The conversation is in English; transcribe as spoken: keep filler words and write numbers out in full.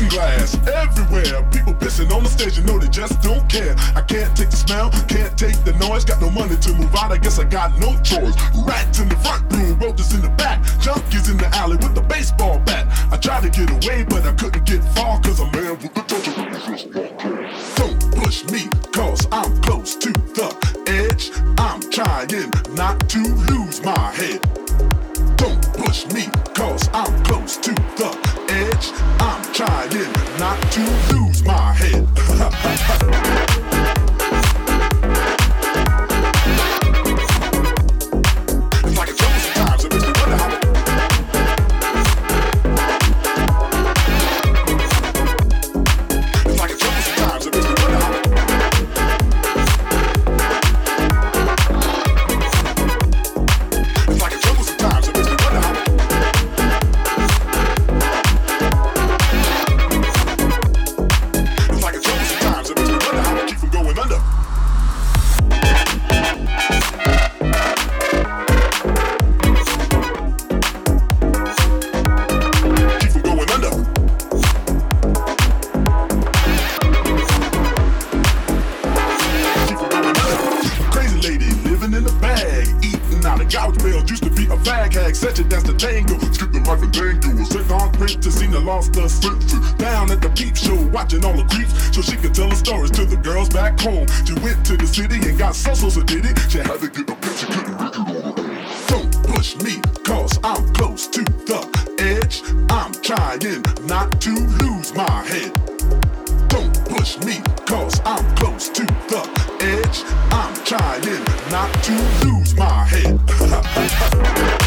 glass everywhere. People pissing on the stage, you know they just don't care. I can't take the smell, can't take the noise. Got no money to move out, I guess I got no choice. Rats in the front room, roaches in the back, junkies in the alley with the baseball bat. I tried to get away, but I couldn't get far, cause a man with the torture. Don't push me, cause I'm close to the edge. I'm trying not to lose my head. Don't push me, cause I'm close to the edge. I'm trying not to lose my head. It's like a trouble sometimes, it makes me wonder how. It's like a trouble sometimes, it makes me wonder how. It's like a trouble sometimes, it makes me wonder how. It's like a trouble sometimes, it makes me wonder how to keep from going under. Keep from going under. Keep from going under. Crazy lady living in a bag, eating out of gouge bills. Used to be a fag hag, such a dance to tango. Skip the life and tango. A second print to see the lost her senses. Down at the peep show, watching all the creeps, so she could tell her stories to the girls back home. She went to the city and got so so so did it. She had to get a picture, couldn't reach it on her own. Don't push me, cause I'm close to the edge. I'm trying not to lose my head. Don't push me, cause I'm close to the edge. I'm trying not to lose my head.